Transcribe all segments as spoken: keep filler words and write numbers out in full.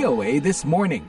O A This Morning.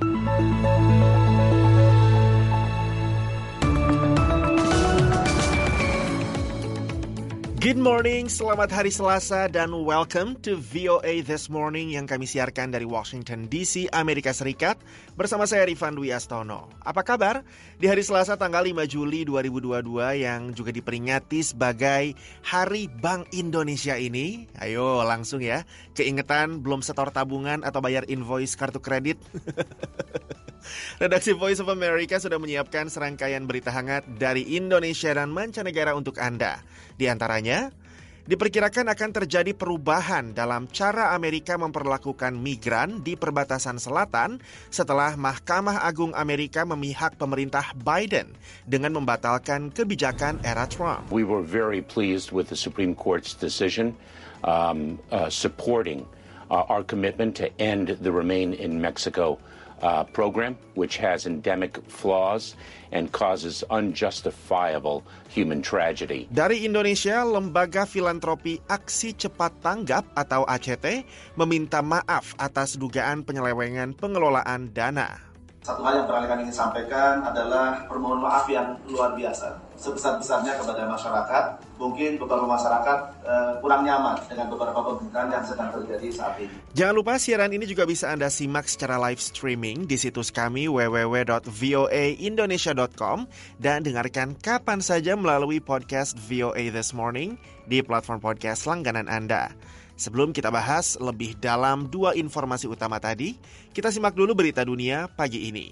Good morning, selamat hari Selasa dan welcome to V O A This Morning yang kami siarkan dari Washington D C, Amerika Serikat bersama saya Rifan Dwi Astono. Apa kabar? Di hari Selasa tanggal lima Juli dua ribu dua puluh dua yang juga diperingati sebagai Hari Bank Indonesia ini, ayo langsung ya, keingetan belum setor tabungan atau bayar invoice kartu kredit? Redaksi Voice of America sudah menyiapkan serangkaian berita hangat dari Indonesia dan mancanegara untuk Anda. Di antaranya, diperkirakan akan terjadi perubahan dalam cara Amerika memperlakukan migran di perbatasan selatan setelah Mahkamah Agung Amerika memihak pemerintah Biden dengan membatalkan kebijakan era Trump. We were very pleased with the Supreme Court's decision um, uh, supporting uh, our commitment to end the Remain in Mexico Uh, program, which has endemic flaws and causes unjustifiable human tragedy. Dari Indonesia, Lembaga Filantropi Aksi Cepat Tanggap atau A C T meminta maaf atas dugaan penyelewengan pengelolaan dana. Satu hal yang pernah kami ingin sampaikan adalah permohonan maaf yang luar biasa, sebesar-besarnya kepada masyarakat. Mungkin beberapa masyarakat uh, kurang nyaman dengan beberapa pemberitaan yang sedang terjadi saat ini. Jangan lupa siaran ini juga bisa Anda simak secara live streaming di situs kami w w w dot v o a indonesia dot com dan dengarkan kapan saja melalui podcast V O A This Morning di platform podcast langganan Anda. Sebelum kita bahas lebih dalam dua informasi utama tadi, kita simak dulu berita dunia pagi ini.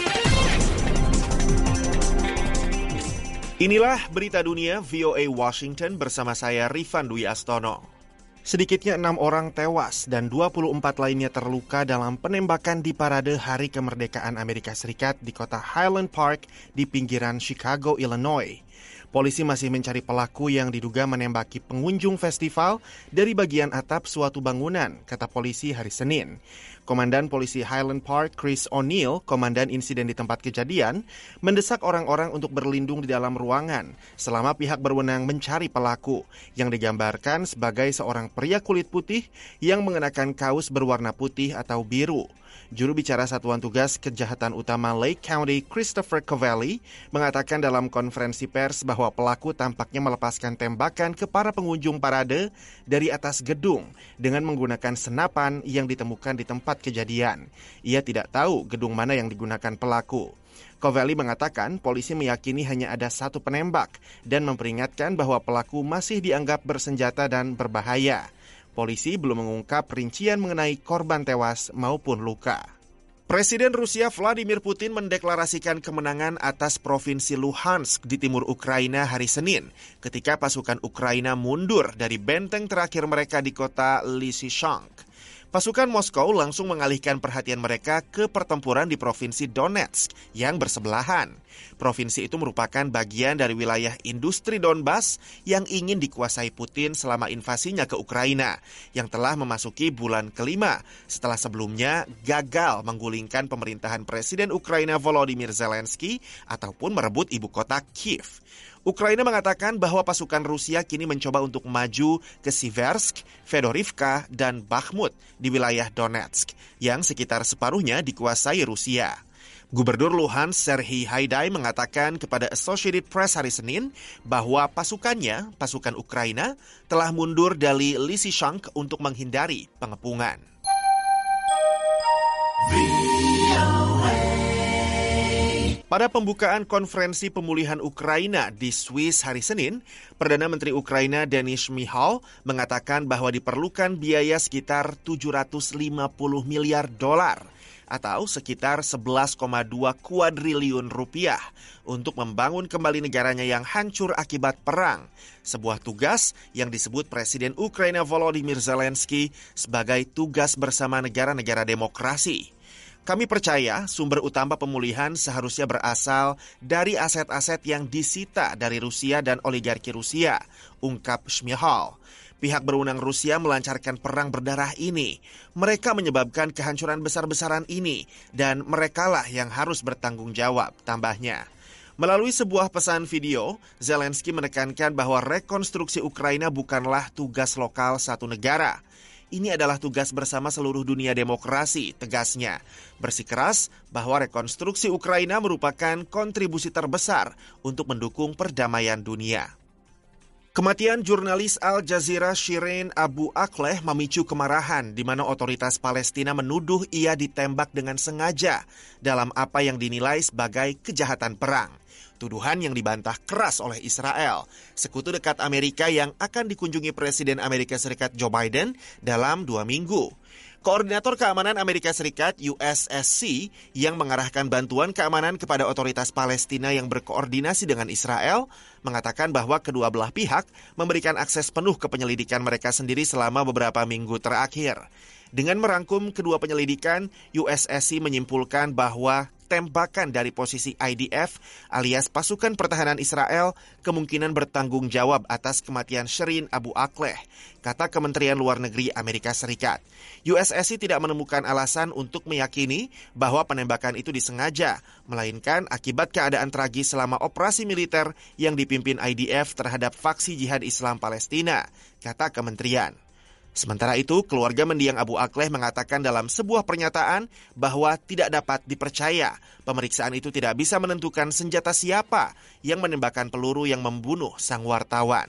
Inilah berita dunia V O A Washington bersama saya Rifan Dwi Astono. Sedikitnya enam orang tewas dan dua puluh empat lainnya terluka dalam penembakan di parade Hari Kemerdekaan Amerika Serikat di kota Highland Park di pinggiran Chicago, Illinois. Polisi masih mencari pelaku yang diduga menembaki pengunjung festival dari bagian atap suatu bangunan, kata polisi hari Senin. Komandan Polisi Highland Park, Chris O'Neill, komandan insiden di tempat kejadian, mendesak orang-orang untuk berlindung di dalam ruangan selama pihak berwenang mencari pelaku, yang digambarkan sebagai seorang pria kulit putih yang mengenakan kaos berwarna putih atau biru. Juru bicara Satuan Tugas Kejahatan Utama Lake County, Christopher Covelli, mengatakan dalam konferensi pers bahwa pelaku tampaknya melepaskan tembakan ke para pengunjung parade dari atas gedung dengan menggunakan senapan yang ditemukan di tempat kejadian. Ia tidak tahu gedung mana yang digunakan pelaku. Covelli mengatakan polisi meyakini hanya ada satu penembak dan memperingatkan bahwa pelaku masih dianggap bersenjata dan berbahaya. Polisi belum mengungkap rincian mengenai korban tewas maupun luka. Presiden Rusia Vladimir Putin mendeklarasikan kemenangan atas provinsi Luhansk di timur Ukraina hari Senin ketika pasukan Ukraina mundur dari benteng terakhir mereka di kota Lysychansk. Pasukan Moskow langsung mengalihkan perhatian mereka ke pertempuran di Provinsi Donetsk yang bersebelahan. Provinsi itu merupakan bagian dari wilayah industri Donbas yang ingin dikuasai Putin selama invasinya ke Ukraina, yang telah memasuki bulan kelima setelah sebelumnya gagal menggulingkan pemerintahan Presiden Ukraina Volodymyr Zelensky ataupun merebut ibu kota Kiev. Ukraina mengatakan bahwa pasukan Rusia kini mencoba untuk maju ke Siversk, Fedorivka, dan Bakhmut di wilayah Donetsk, yang sekitar separuhnya dikuasai Rusia. Gubernur Luhansk Serhiy Haidai mengatakan kepada Associated Press hari Senin bahwa pasukannya, pasukan Ukraina, telah mundur dari Lysychansk untuk menghindari pengepungan. Pada pembukaan konferensi pemulihan Ukraina di Swiss hari Senin, Perdana Menteri Ukraina Denis Shmyhal mengatakan bahwa diperlukan biaya sekitar tujuh ratus lima puluh miliar dolar atau sekitar sebelas koma dua kuadriliun rupiah untuk membangun kembali negaranya yang hancur akibat perang, sebuah tugas yang disebut Presiden Ukraina Volodymyr Zelensky sebagai tugas bersama negara-negara demokrasi. Kami percaya sumber utama pemulihan seharusnya berasal dari aset-aset yang disita dari Rusia dan oligarki Rusia, ungkap Shmyhal. Pihak berwenang Rusia melancarkan perang berdarah ini. Mereka menyebabkan kehancuran besar-besaran ini dan merekalah yang harus bertanggung jawab, tambahnya. Melalui sebuah pesan video, Zelensky menekankan bahwa rekonstruksi Ukraina bukanlah tugas lokal satu negara. Ini adalah tugas bersama seluruh dunia demokrasi, tegasnya. Bersikeras bahwa rekonstruksi Ukraina merupakan kontribusi terbesar untuk mendukung perdamaian dunia. Kematian jurnalis Al Jazeera Shireen Abu Akleh memicu kemarahan di mana otoritas Palestina menuduh ia ditembak dengan sengaja dalam apa yang dinilai sebagai kejahatan perang. Tuduhan yang dibantah keras oleh Israel, sekutu dekat Amerika yang akan dikunjungi Presiden Amerika Serikat Joe Biden dalam dua minggu. Koordinator Keamanan Amerika Serikat U S S C yang mengarahkan bantuan keamanan kepada otoritas Palestina yang berkoordinasi dengan Israel mengatakan bahwa kedua belah pihak memberikan akses penuh ke penyelidikan mereka sendiri selama beberapa minggu terakhir. Dengan merangkum kedua penyelidikan, U S S C menyimpulkan bahwa tembakan dari posisi I D F alias pasukan pertahanan Israel kemungkinan bertanggung jawab atas kematian Shireen Abu Akleh, kata Kementerian Luar Negeri Amerika Serikat. U S S C tidak menemukan alasan untuk meyakini bahwa penembakan itu disengaja, melainkan akibat keadaan tragis selama operasi militer yang dipimpin I D F terhadap faksi jihad Islam Palestina, kata kementerian. Sementara itu, keluarga mendiang Abu Akleh mengatakan dalam sebuah pernyataan bahwa tidak dapat dipercaya. Pemeriksaan itu tidak bisa menentukan senjata siapa yang menembakkan peluru yang membunuh sang wartawan.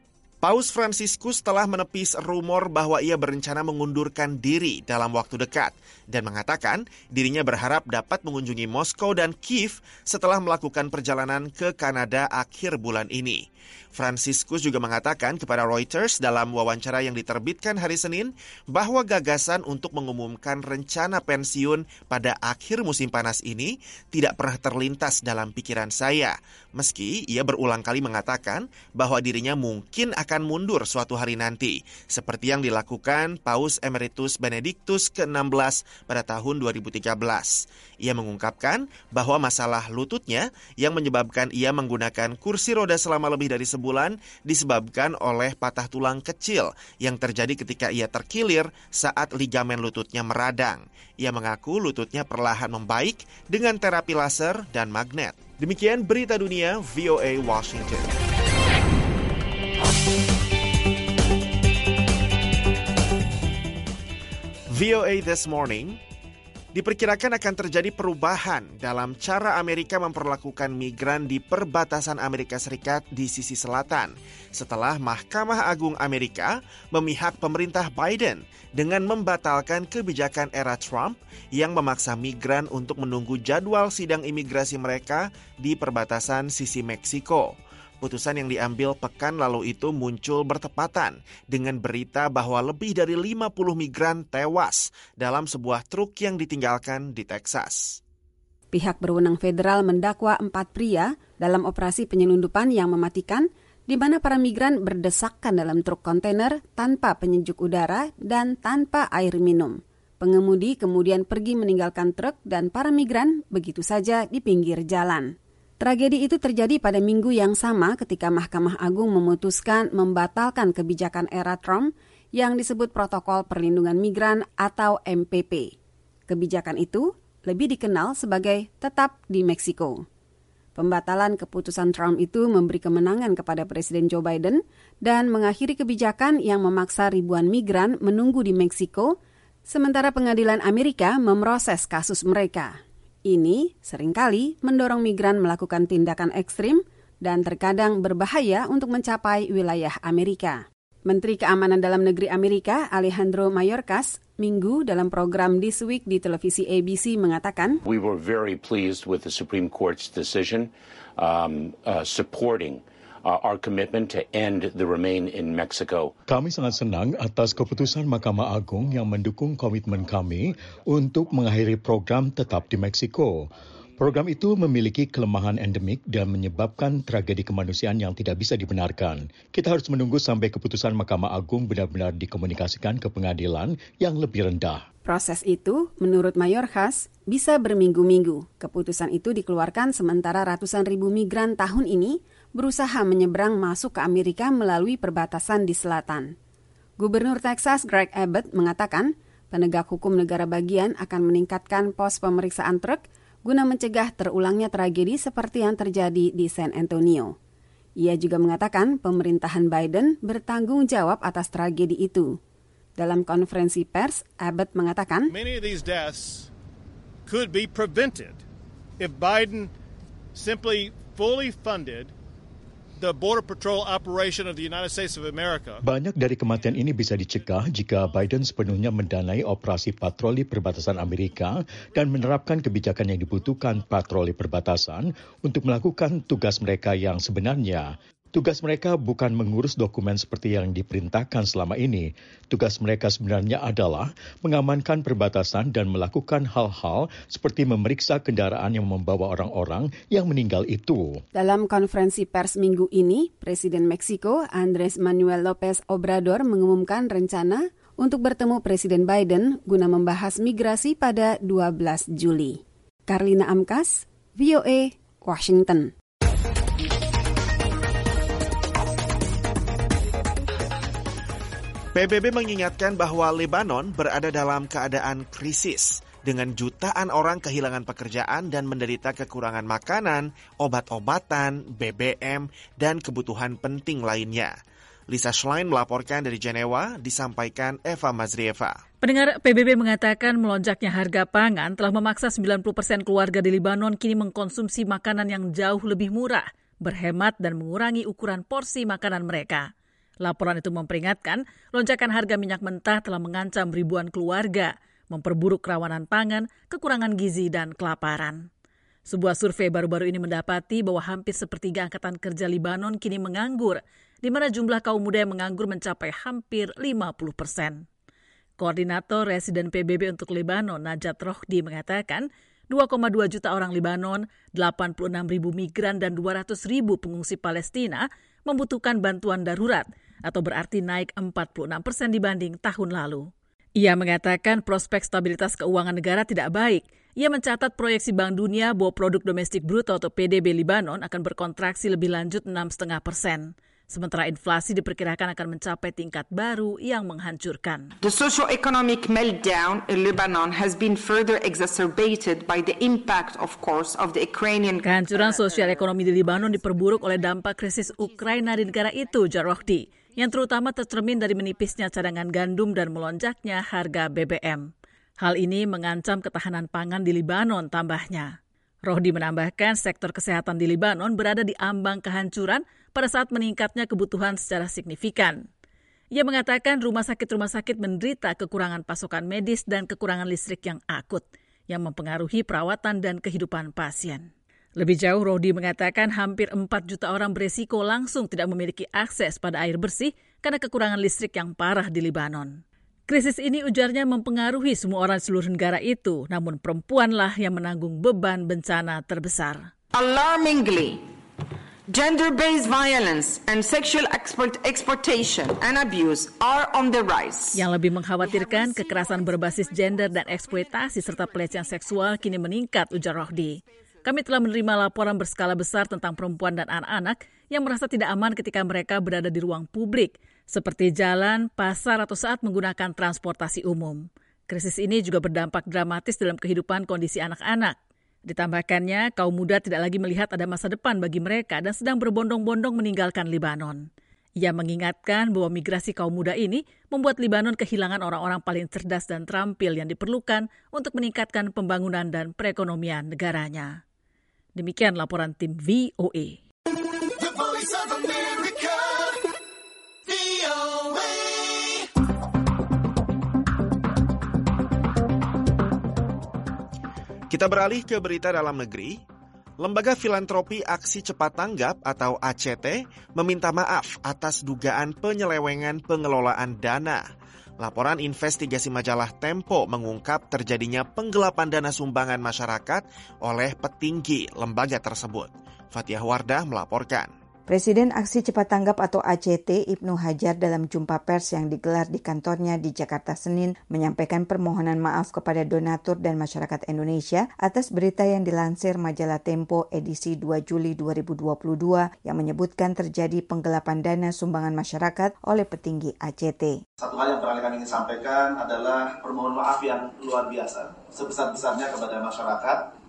Paus Fransiskus telah menepis rumor bahwa ia berencana mengundurkan diri dalam waktu dekat dan mengatakan dirinya berharap dapat mengunjungi Moskow dan Kiev setelah melakukan perjalanan ke Kanada akhir bulan ini. Fransiskus juga mengatakan kepada Reuters dalam wawancara yang diterbitkan hari Senin bahwa gagasan untuk mengumumkan rencana pensiun pada akhir musim panas ini tidak pernah terlintas dalam pikiran saya, meski ia berulang kali mengatakan bahwa dirinya mungkin akan mundur suatu hari nanti, seperti yang dilakukan Paus Emeritus Benediktus ke enam belas pada tahun dua ribu tiga belas. Ia mengungkapkan bahwa masalah lututnya yang menyebabkan ia menggunakan kursi roda selama lebih dari sebulan disebabkan oleh patah tulang kecil yang terjadi ketika ia terkilir saat ligamen lututnya meradang. Ia mengaku lututnya perlahan membaik dengan terapi laser dan magnet. Demikian berita dunia V O A Washington. V O A This Morning. Diperkirakan akan terjadi perubahan dalam cara Amerika memperlakukan migran di perbatasan Amerika Serikat di sisi selatan setelah Mahkamah Agung Amerika memihak pemerintah Biden dengan membatalkan kebijakan era Trump yang memaksa migran untuk menunggu jadwal sidang imigrasi mereka di perbatasan sisi Meksiko. Putusan yang diambil pekan lalu itu muncul bertepatan dengan berita bahwa lebih dari lima puluh migran tewas dalam sebuah truk yang ditinggalkan di Texas. Pihak berwenang federal mendakwa empat pria dalam operasi penyelundupan yang mematikan, di mana para migran berdesakan dalam truk kontainer tanpa penyejuk udara dan tanpa air minum. Pengemudi kemudian pergi meninggalkan truk dan para migran begitu saja di pinggir jalan. Tragedi itu terjadi pada minggu yang sama ketika Mahkamah Agung memutuskan membatalkan kebijakan era Trump yang disebut Protokol Perlindungan Migran atau M P P. Kebijakan itu lebih dikenal sebagai tetap di Meksiko. Pembatalan keputusan Trump itu memberi kemenangan kepada Presiden Joe Biden dan mengakhiri kebijakan yang memaksa ribuan migran menunggu di Meksiko, sementara pengadilan Amerika memproses kasus mereka. Ini seringkali mendorong migran melakukan tindakan ekstrim dan terkadang berbahaya untuk mencapai wilayah Amerika. Menteri Keamanan Dalam Negeri Amerika Alejandro Mayorkas Minggu dalam program This Week di televisi A B C mengatakan, We were very pleased with the Supreme Court's decision um, uh, supporting Uh, our commitment to end the remain in Mexico. Kami sangat senang atas keputusan Mahkamah Agung yang mendukung komitmen kami untuk mengakhiri program tetap di Meksiko. Program itu memiliki kelemahan endemik dan menyebabkan tragedi kemanusiaan yang tidak bisa dibenarkan. Kita harus menunggu sampai keputusan Mahkamah Agung benar-benar dikomunikasikan ke pengadilan yang lebih rendah. Proses itu, menurut Mayorkas, bisa berminggu-minggu. Keputusan itu dikeluarkan sementara ratusan ribu migran tahun ini berusaha menyeberang masuk ke Amerika melalui perbatasan di selatan. Gubernur Texas Greg Abbott mengatakan, penegak hukum negara bagian akan meningkatkan pos pemeriksaan truk guna mencegah terulangnya tragedi seperti yang terjadi di San Antonio. Ia juga mengatakan pemerintahan Biden bertanggung jawab atas tragedi itu. Dalam konferensi pers, Abbott mengatakan, Many of these deaths could be prevented if Biden simply fully funded the Border Patrol operation of the United States of America. Banyak dari kematian ini bisa dicegah jika Biden sepenuhnya mendanai operasi patroli perbatasan Amerika dan menerapkan kebijakan yang dibutuhkan patroli perbatasan untuk melakukan tugas mereka yang sebenarnya. Tugas mereka bukan mengurus dokumen seperti yang diperintahkan selama ini. Tugas mereka sebenarnya adalah mengamankan perbatasan dan melakukan hal-hal seperti memeriksa kendaraan yang membawa orang-orang yang meninggal itu. Dalam konferensi pers minggu ini, Presiden Meksiko Andrés Manuel López Obrador mengumumkan rencana untuk bertemu Presiden Biden guna membahas migrasi pada dua belas Juli. Karlina Amkas, V O A, Washington. P B B mengingatkan bahwa Lebanon berada dalam keadaan krisis dengan jutaan orang kehilangan pekerjaan dan menderita kekurangan makanan, obat-obatan, B B M, dan kebutuhan penting lainnya. Lisa Schlein melaporkan dari Jenewa, disampaikan Eva Mazrieva. Pendengar, P B B mengatakan melonjaknya harga pangan telah memaksa sembilan puluh persen keluarga di Lebanon kini mengkonsumsi makanan yang jauh lebih murah, berhemat dan mengurangi ukuran porsi makanan mereka. Laporan itu memperingatkan, lonjakan harga minyak mentah telah mengancam ribuan keluarga, memperburuk kerawanan pangan, kekurangan gizi, dan kelaparan. Sebuah survei baru-baru ini mendapati bahwa hampir sepertiga angkatan kerja Lebanon kini menganggur, di mana jumlah kaum muda yang menganggur mencapai hampir lima puluh persen. Koordinator Residen P B B untuk Lebanon, Najat Rohdi, mengatakan dua koma dua juta orang Lebanon, delapan puluh enam ribu migran, dan dua ratus ribu pengungsi Palestina membutuhkan bantuan darurat, atau berarti naik empat puluh enam persen dibanding tahun lalu. Ia mengatakan prospek stabilitas keuangan negara tidak baik. Ia mencatat proyeksi Bank Dunia bahwa produk domestik bruto atau P D B Lebanon akan berkontraksi lebih lanjut enam koma lima persen. Sementara inflasi diperkirakan akan mencapai tingkat baru yang menghancurkan. The socio-economic meltdown in Lebanon has been further exacerbated by the impact, of course, of the Ukrainian... Kehancuran sosial ekonomi di Lebanon diperburuk oleh dampak krisis Ukraina di negara itu, Rohdi, yang terutama tercermin dari menipisnya cadangan gandum dan melonjaknya harga B B M. Hal ini mengancam ketahanan pangan di Lebanon, tambahnya. Rohdi menambahkan sektor kesehatan di Lebanon berada di ambang kehancuran pada saat meningkatnya kebutuhan secara signifikan. Ia mengatakan rumah sakit-rumah sakit menderita kekurangan pasokan medis dan kekurangan listrik yang akut, yang mempengaruhi perawatan dan kehidupan pasien. Lebih jauh, Rohdi mengatakan hampir empat juta orang beresiko langsung tidak memiliki akses pada air bersih karena kekurangan listrik yang parah di Lebanon. Krisis ini ujarnya mempengaruhi semua orang di seluruh negara itu, namun perempuanlah yang menanggung beban bencana terbesar. Alarmingly, gender-based violence and sexual export, exploitation and abuse are on the rise. Yang lebih mengkhawatirkan, kekerasan berbasis gender dan eksploitasi serta pelecehan seksual kini meningkat, ujar Rohdi. Kami telah menerima laporan berskala besar tentang perempuan dan anak-anak yang merasa tidak aman ketika mereka berada di ruang publik, seperti jalan, pasar, atau saat menggunakan transportasi umum. Krisis ini juga berdampak dramatis dalam kehidupan kondisi anak-anak. Ditambahkannya, kaum muda tidak lagi melihat ada masa depan bagi mereka dan sedang berbondong-bondong meninggalkan Lebanon. Ia mengingatkan bahwa migrasi kaum muda ini membuat Lebanon kehilangan orang-orang paling cerdas dan terampil yang diperlukan untuk meningkatkan pembangunan dan perekonomian negaranya. Demikian laporan tim V O A. The Voice of America, V O A. Kita beralih ke berita dalam negeri. Lembaga Filantropi Aksi Cepat Tanggap atau A C T meminta maaf atas dugaan penyelewengan pengelolaan dana. Laporan investigasi majalah Tempo mengungkap terjadinya penggelapan dana sumbangan masyarakat oleh petinggi lembaga tersebut. Fathiyah Wardah melaporkan. Presiden Aksi Cepat Tanggap atau A C T, Ibnu Hajar, dalam jumpa pers yang digelar di kantornya di Jakarta Senin, menyampaikan permohonan maaf kepada donatur dan masyarakat Indonesia atas berita yang dilansir majalah Tempo edisi dua Juli dua ribu dua puluh dua yang menyebutkan terjadi penggelapan dana sumbangan masyarakat oleh petinggi A C T. Satu hal yang barangkali kami ingin sampaikan adalah permohonan maaf yang luar biasa, sebesar-besarnya kepada masyarakat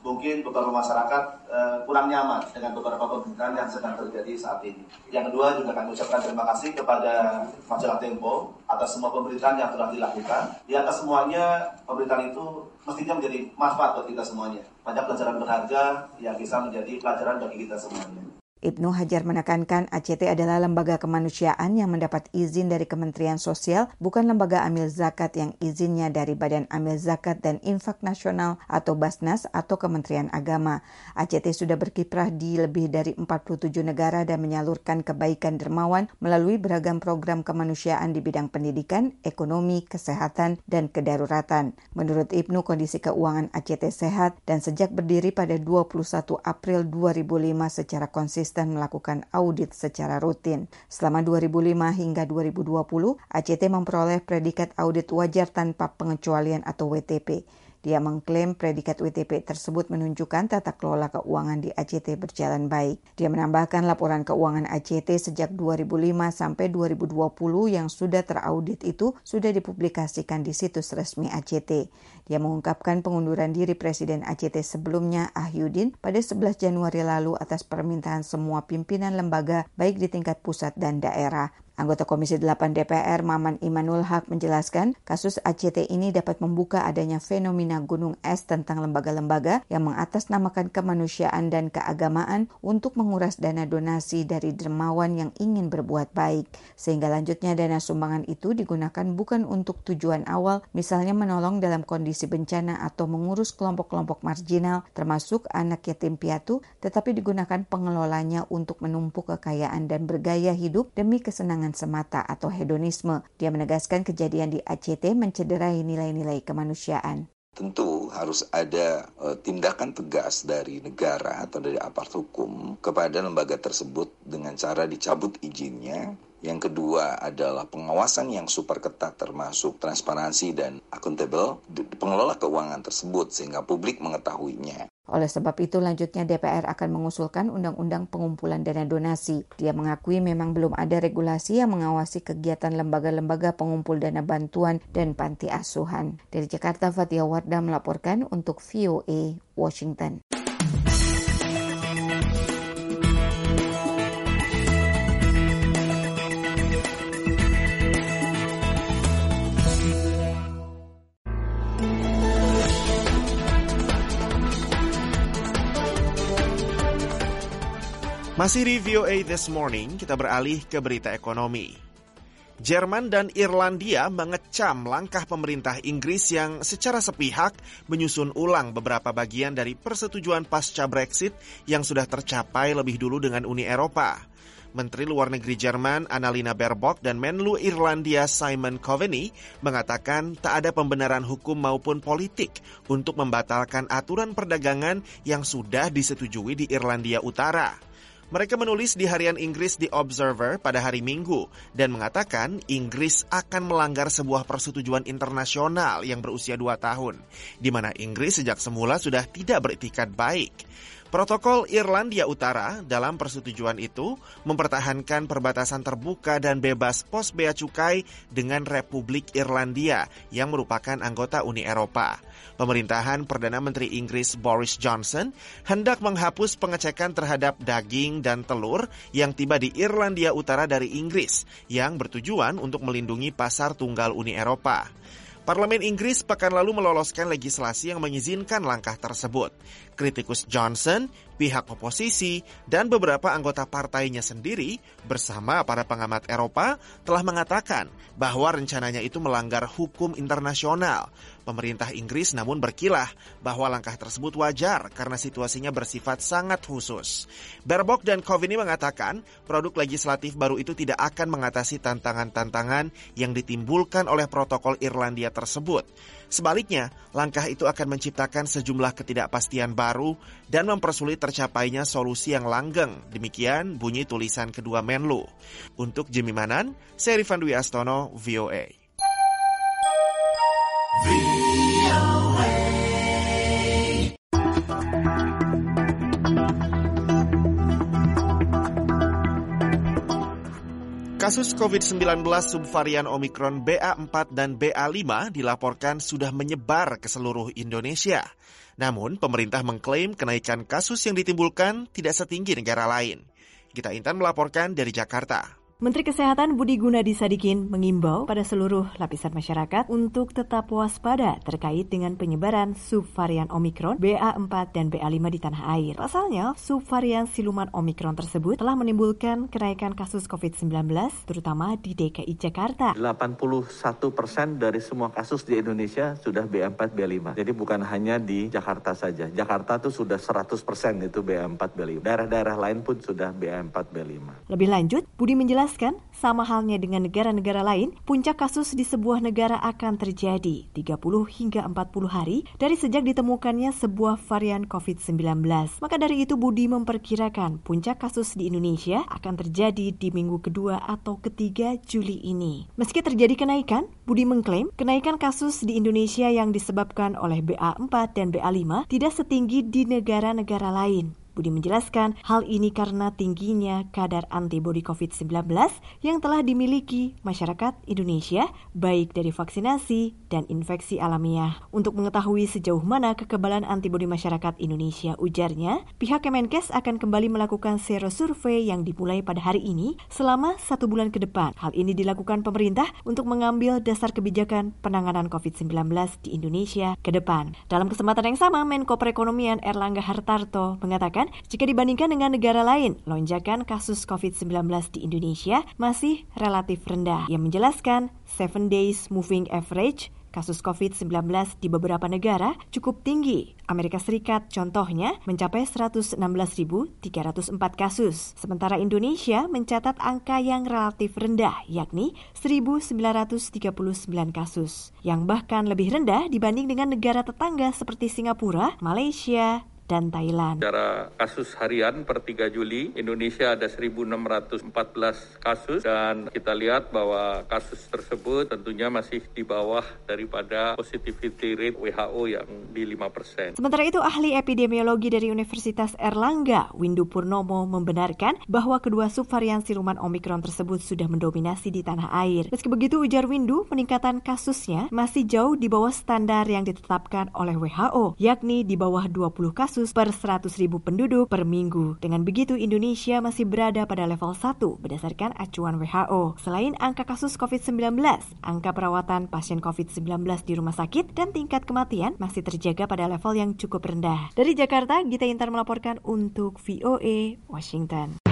mungkin beberapa masyarakat uh, kurang nyaman dengan beberapa pemberitaan yang sedang terjadi saat ini. Yang kedua juga kami ucapkan terima kasih kepada majalah Tempo atas semua pemberitaan yang telah dilakukan. Di atas semuanya pemberitaan itu mestinya menjadi manfaat bagi kita semuanya. Banyak pelajaran berharga yang bisa menjadi pelajaran bagi kita semuanya. Ibnu Hajar menekankan A C T adalah lembaga kemanusiaan yang mendapat izin dari Kementerian Sosial, bukan lembaga amil zakat yang izinnya dari Badan Amil Zakat dan Infak Nasional atau Basnas atau Kementerian Agama. A C T sudah berkiprah di lebih dari empat puluh tujuh negara dan menyalurkan kebaikan dermawan melalui beragam program kemanusiaan di bidang pendidikan, ekonomi, kesehatan, dan kedaruratan. Menurut Ibnu, kondisi keuangan A C T sehat dan sejak berdiri pada dua puluh satu April dua ribu lima secara konsisten dan melakukan audit secara rutin. Selama dua ribu lima hingga dua ribu dua puluh, A C T memperoleh predikat audit wajar tanpa pengecualian atau W T P. Dia mengklaim predikat W T P tersebut menunjukkan tata kelola keuangan di A C T berjalan baik. Dia menambahkan laporan keuangan A C T sejak dua ribu lima sampai dua ribu dua puluh yang sudah teraudit itu sudah dipublikasikan di situs resmi A C T. Dia mengungkapkan pengunduran diri Presiden A C T sebelumnya, Ahyuddin, pada sebelas Januari lalu atas permintaan semua pimpinan lembaga baik di tingkat pusat dan daerah. Anggota Komisi delapan D P R Maman Imanul Haq menjelaskan kasus A C T ini dapat membuka adanya fenomena gunung es tentang lembaga-lembaga yang mengatasnamakan kemanusiaan dan keagamaan untuk menguras dana donasi dari dermawan yang ingin berbuat baik. Sehingga lanjutnya dana sumbangan itu digunakan bukan untuk tujuan awal, misalnya menolong dalam kondisi bencana atau mengurus kelompok-kelompok marginal termasuk anak yatim piatu, tetapi digunakan pengelolanya untuk menumpuk kekayaan dan bergaya hidup demi kesenangan semata atau hedonisme. Dia menegaskan kejadian di A C T mencederai nilai-nilai kemanusiaan. Tentu harus ada uh, tindakan tegas dari negara atau dari aparat hukum kepada lembaga tersebut dengan cara dicabut izinnya. Yang kedua adalah pengawasan yang super ketat termasuk transparansi dan akuntabel pengelola keuangan tersebut sehingga publik mengetahuinya. Oleh sebab itu, lanjutnya D P R akan mengusulkan undang-undang pengumpulan dana donasi. Dia mengakui memang belum ada regulasi yang mengawasi kegiatan lembaga-lembaga pengumpul dana bantuan dan panti asuhan. Dari Jakarta, Fatia Wardah melaporkan untuk V O A Washington. Masih di V O A This Morning, kita beralih ke berita ekonomi. Jerman dan Irlandia mengecam langkah pemerintah Inggris yang secara sepihak menyusun ulang beberapa bagian dari persetujuan pasca Brexit yang sudah tercapai lebih dulu dengan Uni Eropa. Menteri Luar Negeri Jerman Annalena Baerbock dan Menlu Irlandia Simon Coveney mengatakan tak ada pembenaran hukum maupun politik untuk membatalkan aturan perdagangan yang sudah disetujui di Irlandia Utara. Mereka menulis di harian Inggris The Observer pada hari Minggu dan mengatakan Inggris akan melanggar sebuah persetujuan internasional yang berusia dua tahun, di mana Inggris sejak semula sudah tidak beretikat baik. Protokol Irlandia Utara dalam persetujuan itu mempertahankan perbatasan terbuka dan bebas pos bea cukai dengan Republik Irlandia yang merupakan anggota Uni Eropa. Pemerintahan Perdana Menteri Inggris Boris Johnson hendak menghapus pengecekan terhadap daging dan telur yang tiba di Irlandia Utara dari Inggris yang bertujuan untuk melindungi pasar tunggal Uni Eropa. Parlemen Inggris pekan lalu meloloskan legislasi yang mengizinkan langkah tersebut. Kritikus Johnson, pihak oposisi, dan beberapa anggota partainya sendiri bersama para pengamat Eropa telah mengatakan bahwa rencananya itu melanggar hukum internasional. Pemerintah Inggris namun berkilah bahwa langkah tersebut wajar karena situasinya bersifat sangat khusus. Baerbock dan Coveney mengatakan produk legislatif baru itu tidak akan mengatasi tantangan-tantangan yang ditimbulkan oleh protokol Irlandia tersebut. Sebaliknya, langkah itu akan menciptakan sejumlah ketidakpastian baru dan mempersulit tercapainya solusi yang langgeng. Demikian bunyi tulisan kedua Menlu. Untuk Jimmy Manan, saya Rifan Dwi Astono, V O A. Kasus covid sembilan belas subvarian Omikron B A empat dan B A lima dilaporkan sudah menyebar ke seluruh Indonesia. Namun, pemerintah mengklaim kenaikan kasus yang ditimbulkan tidak setinggi negara lain. Gita Intan melaporkan dari Jakarta. Menteri Kesehatan Budi Gunadi Sadikin mengimbau pada seluruh lapisan masyarakat untuk tetap waspada terkait dengan penyebaran subvarian Omikron B A empat dan B A lima di tanah air. Pasalnya, subvarian siluman Omikron tersebut telah menimbulkan kenaikan kasus covid sembilan belas, terutama di D K I Jakarta. delapan puluh satu persen dari semua kasus di Indonesia sudah B A empat, B A lima. Jadi bukan hanya di Jakarta saja. Jakarta itu sudah seratus persen itu B A empat, B A lima. Daerah-daerah lain pun sudah B A empat, B A lima. Lebih lanjut, Budi menjelaskan sama halnya dengan negara-negara lain, puncak kasus di sebuah negara akan terjadi tiga puluh hingga empat puluh hari dari sejak ditemukannya sebuah varian covid sembilan belas. Maka dari itu Budi memperkirakan puncak kasus di Indonesia akan terjadi di minggu kedua atau ketiga Juli ini. Meski terjadi kenaikan, Budi mengklaim kenaikan kasus di Indonesia yang disebabkan oleh B A empat dan B A lima tidak setinggi di negara-negara lain. Budi menjelaskan hal ini karena tingginya kadar antibodi covid sembilan belas yang telah dimiliki masyarakat Indonesia baik dari vaksinasi dan infeksi alamiah. Untuk mengetahui sejauh mana kekebalan antibodi masyarakat Indonesia, ujarnya, pihak Kemenkes akan kembali melakukan serosurvei yang dimulai pada hari ini selama satu bulan ke depan. Hal ini dilakukan pemerintah untuk mengambil dasar kebijakan penanganan covid sembilan belas di Indonesia ke depan. Dalam kesempatan yang sama, Menko Perekonomian Erlangga Hartarto mengatakan jika dibandingkan dengan negara lain, lonjakan kasus covid sembilan belas di Indonesia masih relatif rendah. Ia menjelaskan seven days moving average kasus covid sembilan belas di beberapa negara cukup tinggi. Amerika Serikat contohnya mencapai seratus enam belas ribu tiga ratus empat kasus. Sementara Indonesia mencatat angka yang relatif rendah, yakni seribu sembilan ratus tiga puluh sembilan kasus. Yang bahkan lebih rendah dibanding dengan negara tetangga seperti Singapura, Malaysia, dan Thailand. Secara kasus harian per tiga Juli, Indonesia ada seribu enam ratus empat belas kasus dan kita lihat bahwa kasus tersebut tentunya masih di bawah daripada positivity rate W H O yang di lima persen. Sementara itu, ahli epidemiologi dari Universitas Erlangga, Windu Purnomo, membenarkan bahwa kedua subvarian siluman Omikron tersebut sudah mendominasi di tanah air. Meski begitu, ujar Windu, peningkatan kasusnya masih jauh di bawah standar yang ditetapkan oleh W H O, yakni di bawah dua puluh kasus per seratus ribu penduduk per minggu. Dengan begitu, Indonesia masih berada pada level satu berdasarkan acuan W H O. Selain angka kasus covid sembilan belas, angka perawatan pasien covid sembilan belas di rumah sakit dan tingkat kematian masih terjaga pada level yang cukup rendah. Dari Jakarta, Gita Intan melaporkan untuk V O A Washington.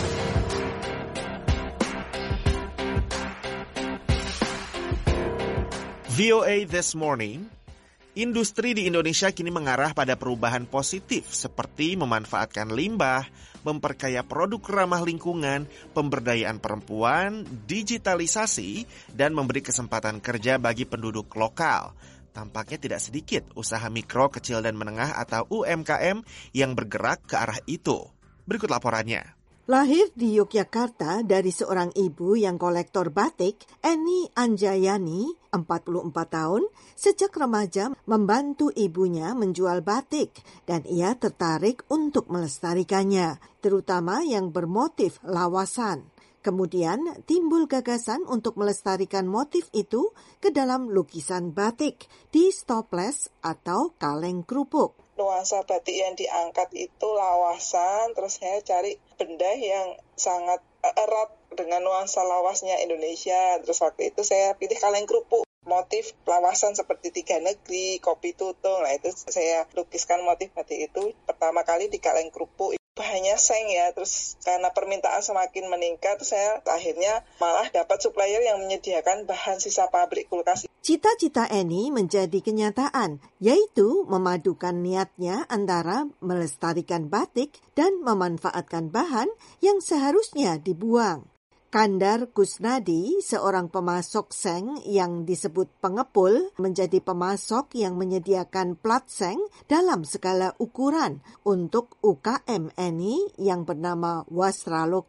V O A This Morning. Industri di Indonesia kini mengarah pada perubahan positif seperti memanfaatkan limbah, memperkaya produk ramah lingkungan, pemberdayaan perempuan, digitalisasi, dan memberi kesempatan kerja bagi penduduk lokal. Tampaknya tidak sedikit usaha mikro, kecil, dan menengah atau U M K M yang bergerak ke arah itu. Berikut laporannya. Lahir di Yogyakarta dari seorang ibu yang kolektor batik, Eni Anjayani, empat puluh empat tahun, sejak remaja membantu ibunya menjual batik dan ia tertarik untuk melestarikannya, terutama yang bermotif lawasan. Kemudian timbul gagasan untuk melestarikan motif itu ke dalam lukisan batik di stoples atau kaleng kerupuk. Nuansa batik yang diangkat itu lawasan, terus saya cari benda yang sangat erat dengan nuansa lawasnya Indonesia. Terus waktu itu saya pilih kaleng kerupuk. Motif lawasan seperti tiga negeri, kopi tutung, nah itu saya lukiskan motif batik itu pertama kali di kaleng kerupuk. Bahannya seng ya, terus karena permintaan semakin meningkat, saya akhirnya malah dapat supplier yang menyediakan bahan sisa pabrik kulkas. Cita-cita Eni menjadi kenyataan, yaitu memadukan niatnya antara melestarikan batik dan memanfaatkan bahan yang seharusnya dibuang. Kandar Kusnadi, seorang pemasok seng yang disebut pengepul, menjadi pemasok yang menyediakan plat seng dalam segala ukuran untuk U K M Eni yang bernama Wastraloka.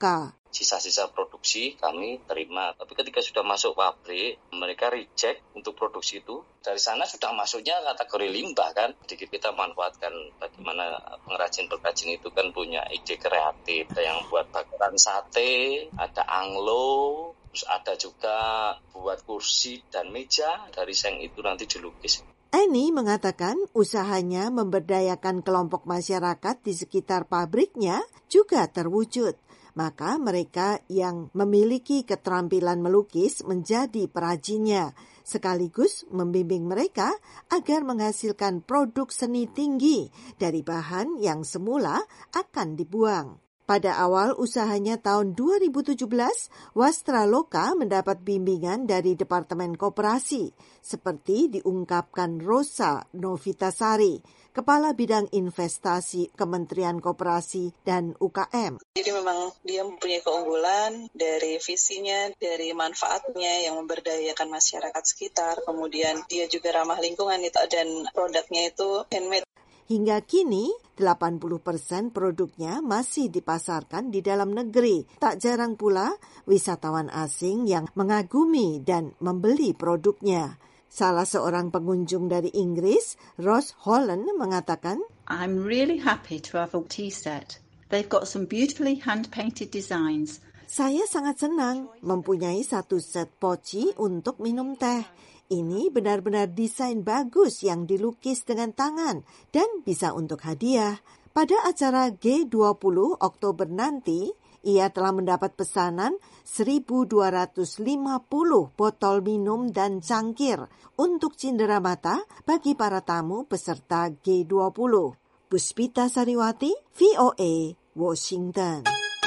sisa-sisa produksi kami terima. Tapi ketika sudah masuk pabrik, mereka reject untuk produksi itu. Dari sana sudah masuknya kategori limbah kan. Jadi kita manfaatkan bagaimana pengrajin-pengrajin itu kan punya ide kreatif. Ada yang buat bakaran sate, ada anglo, terus ada juga buat kursi dan meja. Dari seng itu nanti dilukis. Annie mengatakan usahanya memberdayakan kelompok masyarakat di sekitar pabriknya juga terwujud. Maka mereka yang memiliki keterampilan melukis menjadi perajinnya, sekaligus membimbing mereka agar menghasilkan produk seni tinggi dari bahan yang semula akan dibuang. Pada awal usahanya tahun dua ribu tujuh belas, Wastraloka mendapat bimbingan dari Departemen Koperasi, seperti diungkapkan Rosa Novitasari, Kepala Bidang Investasi Kementerian Koperasi dan U K M. Jadi memang dia mempunyai keunggulan dari visinya, dari manfaatnya yang memberdayakan masyarakat sekitar, kemudian dia juga ramah lingkungan itu, dan produknya itu handmade. Hingga kini, delapan puluh persen produknya masih dipasarkan di dalam negeri. Tak jarang pula wisatawan asing yang mengagumi dan membeli produknya. Salah seorang pengunjung dari Inggris, Rose Holland, mengatakan, I'm really happy to have a tea set. They've got some beautifully hand-painted designs. Saya sangat senang mempunyai satu set poci untuk minum teh. Ini benar-benar desain bagus yang dilukis dengan tangan dan bisa untuk hadiah. Pada acara G dua puluh Oktober nanti, ia telah mendapat pesanan seribu dua ratus lima puluh botol minum dan cangkir untuk cindera mata bagi para tamu peserta G dua puluh. Puspita Sariwati, V O A, Washington.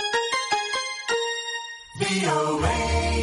V O A.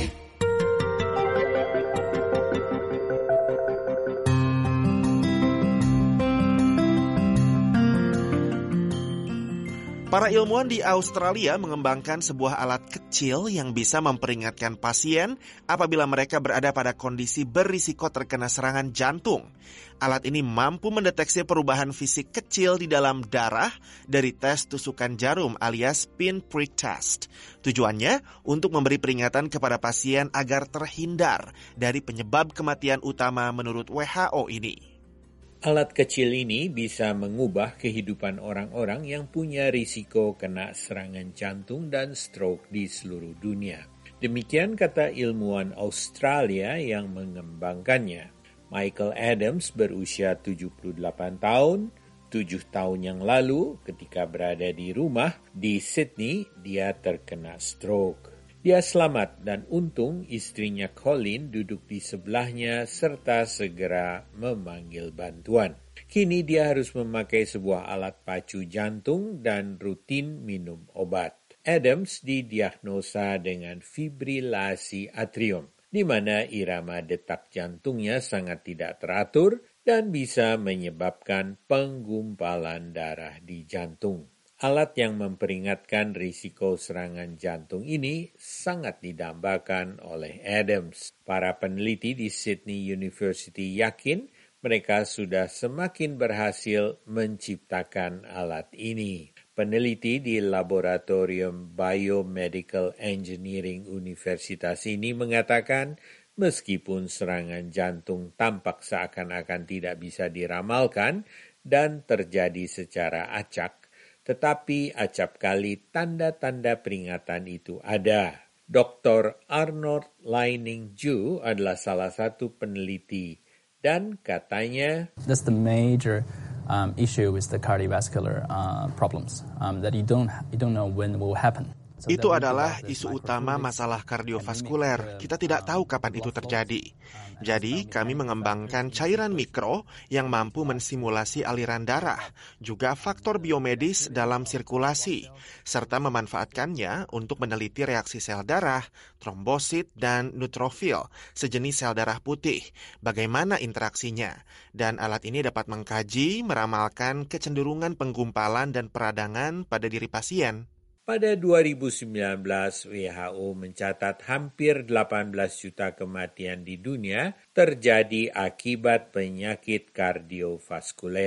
Para ilmuwan di Australia mengembangkan sebuah alat kecil yang bisa memperingatkan pasien apabila mereka berada pada kondisi berisiko terkena serangan jantung. Alat ini mampu mendeteksi perubahan fisik kecil di dalam darah dari tes tusukan jarum alias pinprick test. Tujuannya untuk memberi peringatan kepada pasien agar terhindar dari penyebab kematian utama menurut W H O ini. Alat kecil ini bisa mengubah kehidupan orang-orang yang punya risiko kena serangan jantung dan stroke di seluruh dunia. Demikian kata ilmuwan Australia yang mengembangkannya. Michael Adams berusia tujuh puluh delapan tahun, tujuh tahun yang lalu ketika berada di rumah di Sydney, dia terkena stroke. Dia selamat dan untung istrinya Colin duduk di sebelahnya serta segera memanggil bantuan. Kini dia harus memakai sebuah alat pacu jantung dan rutin minum obat. Adams didiagnosa dengan fibrilasi atrium, di mana irama detak jantungnya sangat tidak teratur dan bisa menyebabkan penggumpalan darah di jantung. Alat yang memperingatkan risiko serangan jantung ini sangat didambakan oleh Adams. Para peneliti di Sydney University yakin mereka sudah semakin berhasil menciptakan alat ini. Peneliti di Laboratorium Biomedical Engineering Universitas ini mengatakan meskipun serangan jantung tampak seakan-akan tidak bisa diramalkan dan terjadi secara acak, tetapi acap kali tanda-tanda peringatan itu ada. Doktor Arnold Lining Ju adalah salah satu peneliti dan katanya, that's the major um, issue with the cardiovascular uh, problems um, that you don't you don't know when it will happen. Itu adalah isu utama masalah kardiovaskuler. Kita tidak tahu kapan itu terjadi. Jadi, kami mengembangkan cairan mikro yang mampu mensimulasi aliran darah, juga faktor biomedis dalam sirkulasi, serta memanfaatkannya untuk meneliti reaksi sel darah, trombosit, dan neutrofil, sejenis sel darah putih, bagaimana interaksinya. Dan alat ini dapat mengkaji, meramalkan kecenderungan penggumpalan dan peradangan pada diri pasien. Pada dua ribu sembilan belas, W H O mencatat hampir delapan belas juta kematian di dunia terjadi akibat penyakit kardiovaskuler.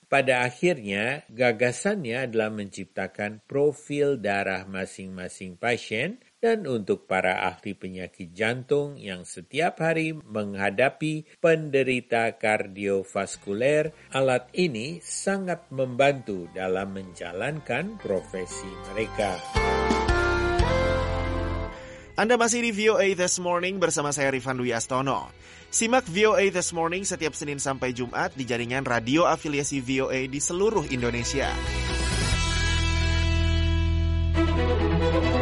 Pada akhirnya, gagasannya adalah menciptakan profil darah masing-masing pasien dan untuk para ahli penyakit jantung yang setiap hari menghadapi penderita kardiovaskuler, alat ini sangat membantu dalam menjalankan profesi mereka. Anda masih di V O A This Morning bersama saya Rifan Dwi Astono. Simak V O A This Morning setiap Senin sampai Jumat di jaringan radio afiliasi V O A di seluruh Indonesia.